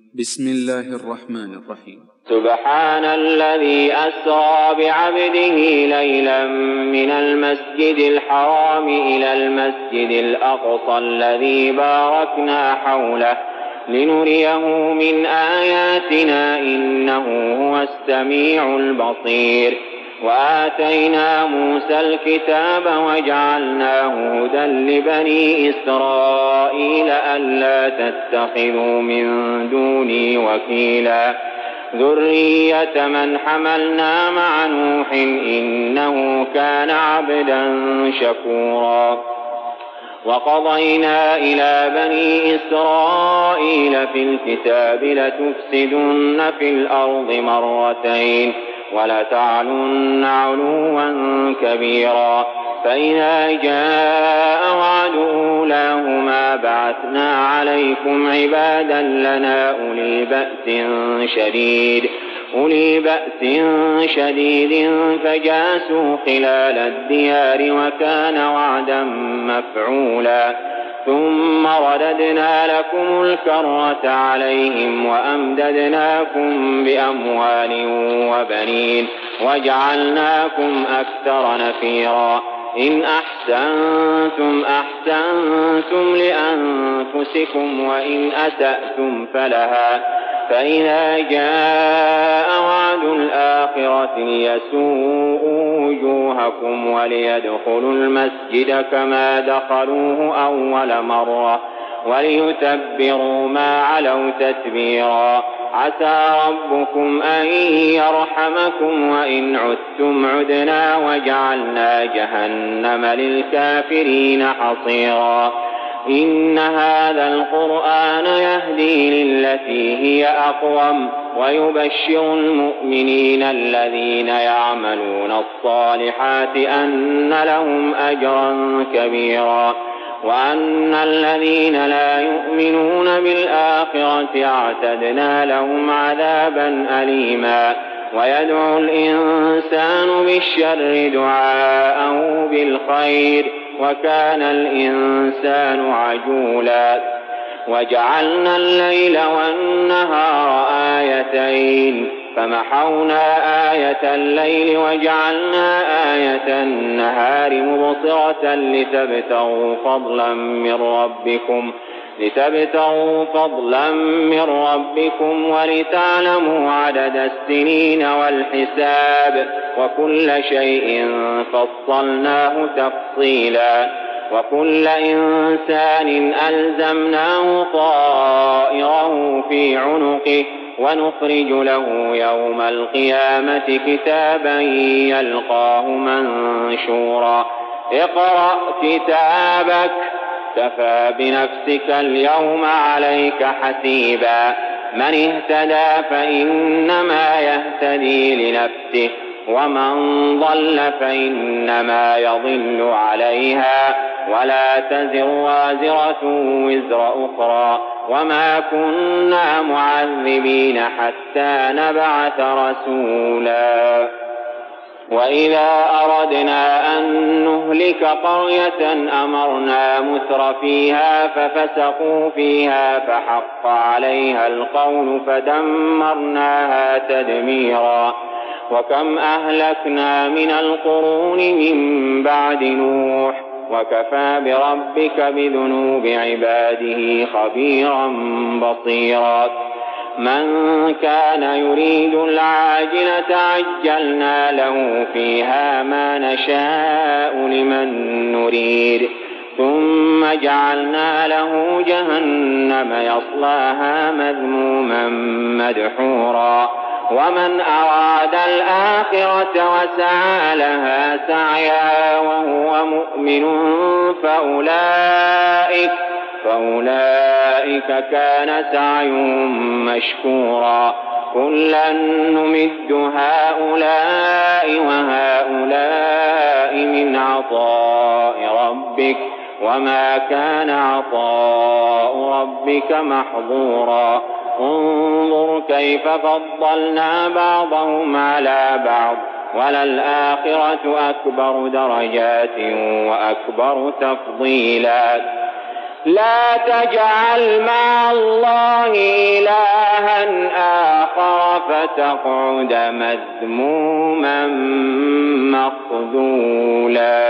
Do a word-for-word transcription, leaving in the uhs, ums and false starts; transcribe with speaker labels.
Speaker 1: بسم الله الرحمن الرحيم.
Speaker 2: سبحان الذي أسرى بعبده ليلا من المسجد الحرام إلى المسجد الأقصى الذي باركنا حوله لنريه من آياتنا إنه هو السميع البصير. وآتينا موسى الكتاب وجعلناه هدى لبني إسرائيل ألا تتخذوا من دوني وكيلا ذرية من حملنا مع نوح إنه كان عبدا شكورا. وقضينا إلى بني إسرائيل في الكتاب لتفسدن في الأرض مرتين ولتعلن علوا كبيرا فإذا جاء وعد أولاهما بعثنا عليكم عبادا لنا أولي بأس شديد أولي بأس شديد فجاسوا خلال الديار وكان وعدا مفعولا. ثم رددنا لكم الكرة عليهم وأمددناكم بأموال وبنين وجعلناكم أكثر نفيرا. إن أحسنتم أحسنتم لأنفسكم وإن أسأتم فلها فإذا جاء وعد الآخرة ليسوءوا وجوهكم وليدخلوا المسجد كما دخلوه أول مرة وليتبروا ما علوا تتبيرا. عسى ربكم أن يرحمكم وإن عدتم عدنا وجعلنا جهنم للكافرين حصيرا. إن هذا القرآن يهدي للتي هي أقوم ويبشر المؤمنين الذين يعملون الصالحات أن لهم أجرا كبيرا وأن الذين لا يؤمنون بالآخرة اعتدنا لهم عذابا أليما. ويدعو الإنسان بالشر دعاءه بالخير وكان الإنسان عجولا. وجعلنا الليل والنهار آيتين فمحونا آية الليل وجعلنا آية النهار مبصرة لتبتغوا فضلا من ربكم لتبتغوا فضلا من ربكم ولتعلموا عدد السنين والحساب وكل شيء فصلناه تفصيلا. وكل إنسان ألزمناه طائره في عنقه ونخرج له يوم القيامة كتابا يلقاه منشورا. اقرأ كتابك كفى بنفسك اليوم عليك حسيبا. من اهتدى فإنما يهتدي لنفسه ومن ضل فإنما يضل عليها ولا تزر وازرة وزر أخرى وما كنا معذبين حتى نبعث رسولا. وإذا أردنا أن نهلك قرية أمرنا متر فيها ففسقوا فيها فحق عليها القول فدمرناها تدميرا. وكم أهلكنا من القرون من بعد نوح وكفى بربك بذنوب عباده خبيرا بصيرا. من كان يريد العاجلة عجلنا له فيها ما نشاء لمن نريد ثم جعلنا له جهنم يصلاها مذموما مدحورا. ومن أراد الآخرة وسعى لها سعيها وهو مؤمن فأولئك فأولئك كان سعيهم مشكورا. كلا نمد هؤلاء وهؤلاء من عطاء ربك وما كان عطاء ربك محظورا. انظر كيف فضلنا بعضهم على بعض وللآخرة أكبر درجات وأكبر تفضيلا. لا تجعل مع الله إلها آخر فتقعد مذموما مخذولا.